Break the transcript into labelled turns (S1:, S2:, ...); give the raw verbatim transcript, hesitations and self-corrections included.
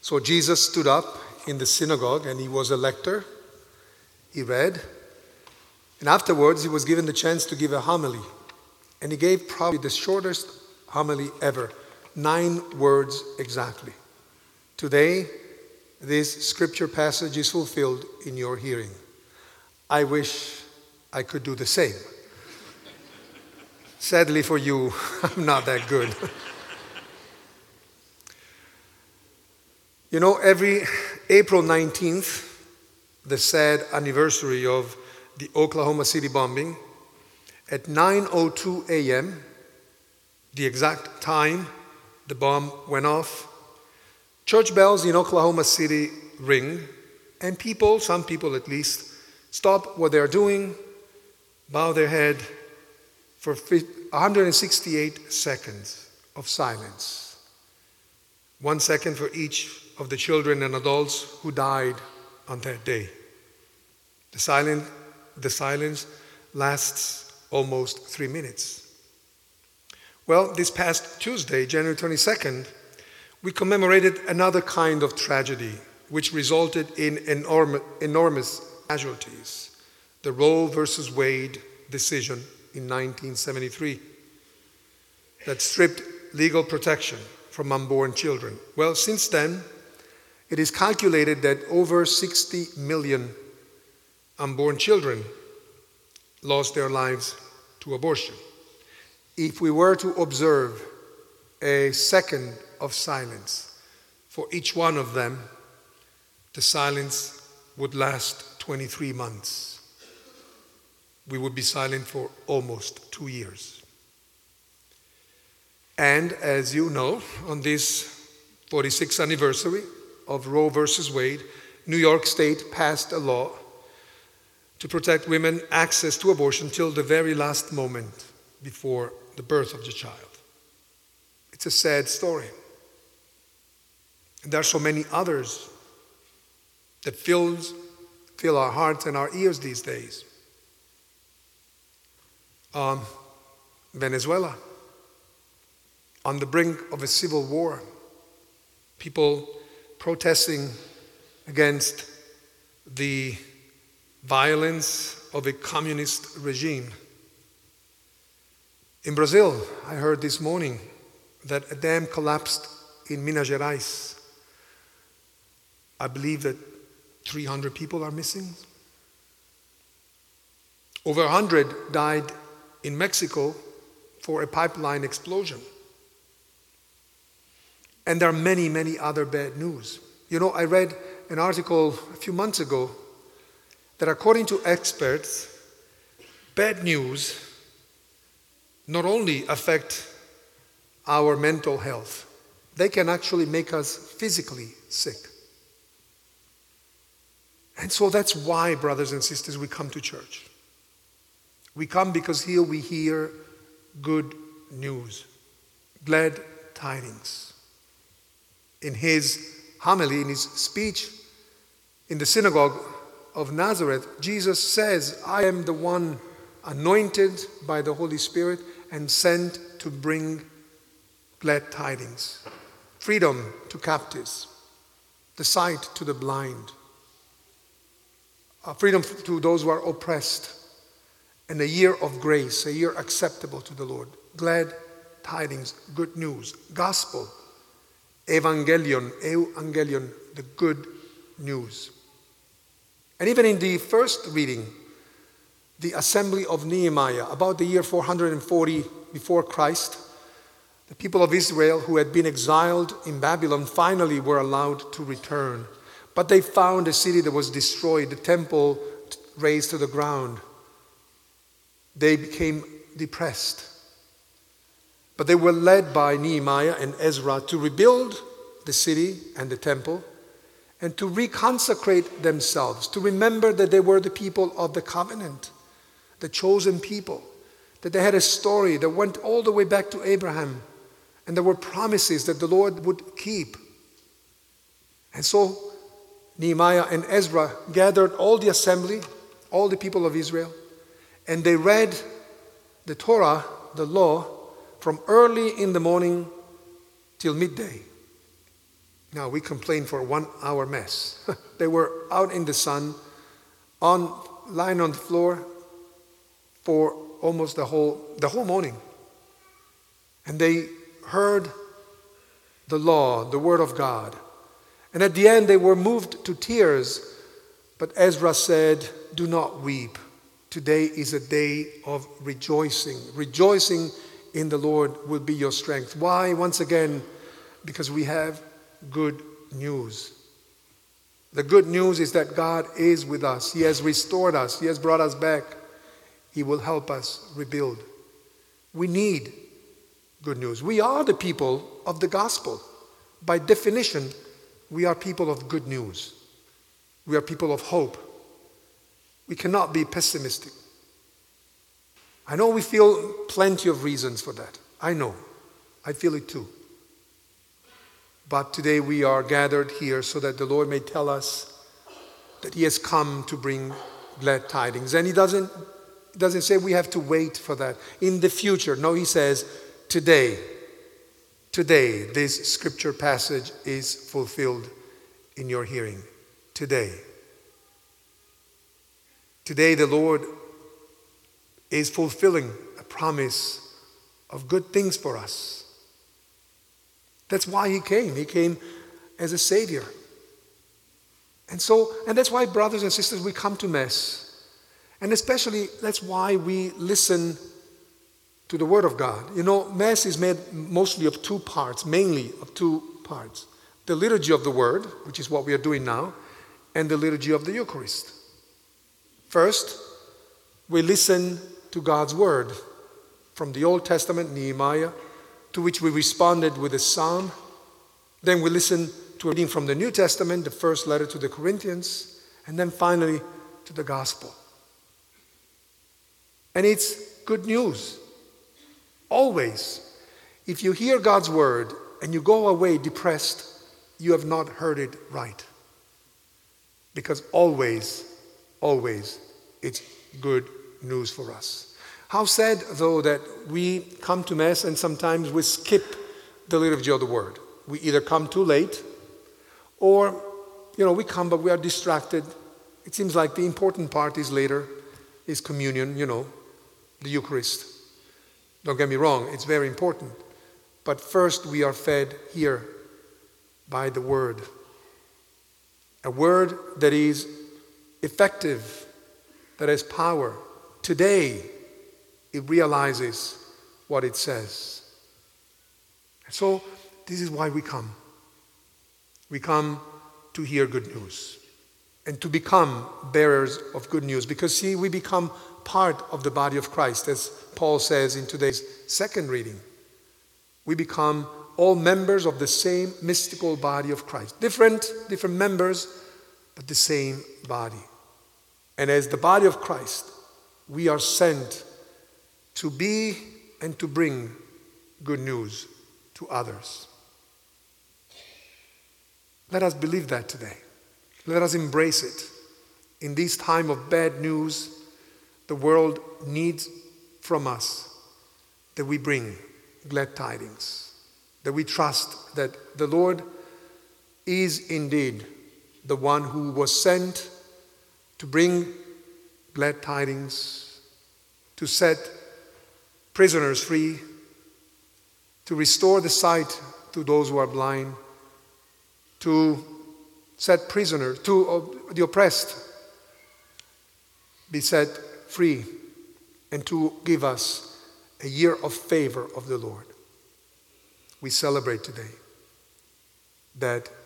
S1: So Jesus stood up in the synagogue, and he was a lector. He read. And afterwards, he was given the chance to give a homily. And he gave probably the shortest homily ever. Nine words exactly. Today, this scripture passage is fulfilled in your hearing. I wish I could do the same. Sadly for you, I'm not that good. You know, every April nineteenth, the sad anniversary of the Oklahoma City bombing, at nine oh two a.m., the exact time the bomb went off, church bells in Oklahoma City ring, and people, some people at least, stop what they're doing, bow their head for one hundred sixty-eight seconds of silence. One second for each of the children and adults who died on that day. The silence, the silence lasts almost three minutes. Well, this past Tuesday, January twenty-second, we commemorated another kind of tragedy which resulted in enorm- enormous casualties, the Roe versus Wade decision in nineteen seventy-three that stripped legal protection from unborn children. Well, since then, it is calculated that over sixty million unborn children lost their lives to abortion. If we were to observe a second of silence for each one of them, the silence would last twenty-three months. We would be silent for almost two years. And as you know, on this forty-sixth anniversary of Roe versus Wade, New York State passed a law to protect women access to abortion till the very last moment before the birth of the child. It's a sad story. And there are so many others that fills, fill our hearts and our ears these days. Um, Venezuela, on the brink of a civil war, people protesting against the violence of a communist regime. In Brazil, I heard this morning that a dam collapsed in Minas Gerais. I believe that three hundred people are missing. Over one hundred died in Mexico for a pipeline explosion. And there are many, many other bad news. You know, I read an article a few months ago that according to experts, bad news not only affect our mental health, they can actually make us physically sick. And so that's why, brothers and sisters, we come to church. We come because here we hear good news, glad tidings. In his homily, in his speech in the synagogue of Nazareth, Jesus says, I am the one anointed by the Holy Spirit and sent to bring glad tidings, freedom to captives, the sight to the blind, uh, freedom to those who are oppressed, and a year of grace, a year acceptable to the Lord. Glad tidings, good news, gospel, evangelion, evangelion, the good news. And even in the first reading, the assembly of Nehemiah, about the year four hundred forty before Christ, the people of Israel who had been exiled in Babylon finally were allowed to return. But they found a city that was destroyed, the temple razed to the ground. They became depressed. But they were led by Nehemiah and Ezra to rebuild the city and the temple and to reconsecrate themselves, to remember that they were the people of the covenant, the chosen people, that they had a story that went all the way back to Abraham, and there were promises that the Lord would keep. And so Nehemiah and Ezra gathered all the assembly, all the people of Israel, and they read the Torah, the law, from early in the morning till midday. Now, we complained for a one-hour mess. They were out in the sun, on lying on the floor for almost the whole the whole morning. And they heard the law, the word of God. And at the end, they were moved to tears. But Ezra said, "Do not weep. Today is a day of rejoicing. Rejoicing in the Lord will be your strength." Why? Once again, because we have good news. The good news is that God is with us. He has restored us. He has brought us back. He will help us rebuild. We need good news. We are the people of the gospel. By definition, we are people of good news. We are people of hope. We cannot be pessimistic. I know we feel plenty of reasons for that. I know. I feel it too. But today we are gathered here so that the Lord may tell us that He has come to bring glad tidings. And He doesn't, he doesn't say we have to wait for that in the future. No, He says today, today this scripture passage is fulfilled in your hearing. Today. Today the Lord is fulfilling a promise of good things for us. That's why He came. He came as a Savior. And so, and that's why, brothers and sisters, we come to Mass. And especially, that's why we listen to the Word of God. You know, Mass is made mostly of two parts, mainly of two parts. The liturgy of the Word, which is what we are doing now, and the liturgy of the Eucharist. First, we listen to God's Word from the Old Testament, Nehemiah, to which we responded with a psalm. Then we listen to a reading from the New Testament, the first letter to the Corinthians, and then finally to the Gospel. And it's good news. Always. If you hear God's Word and you go away depressed, you have not heard it right. Because always, always, it's good news for us. How sad, though, that we come to Mass and sometimes we skip the liturgy of the Word. We either come too late or, you know, we come but we are distracted. It seems like the important part is later, is communion, you know, the Eucharist. Don't get me wrong, it's very important. But first we are fed here by the Word. A Word that is effective, that has power. Today, it realizes what it says. And so, this is why we come. We come to hear good news and to become bearers of good news. Because, see, we become part of the body of Christ, as Paul says in today's second reading. We become all members of the same mystical body of Christ. Different, different members, but the same body. And as the body of Christ, we are sent to be and to bring good news to others. Let us believe that today. Let us embrace it. In this time of bad news, the world needs from us that we bring glad tidings, that we trust that the Lord is indeed the one who was sent to bring glad tidings, to set prisoners free, to restore the sight to those who are blind, to set prisoners, to uh, the oppressed be set free, and to give us a year of favor of the Lord. We celebrate today that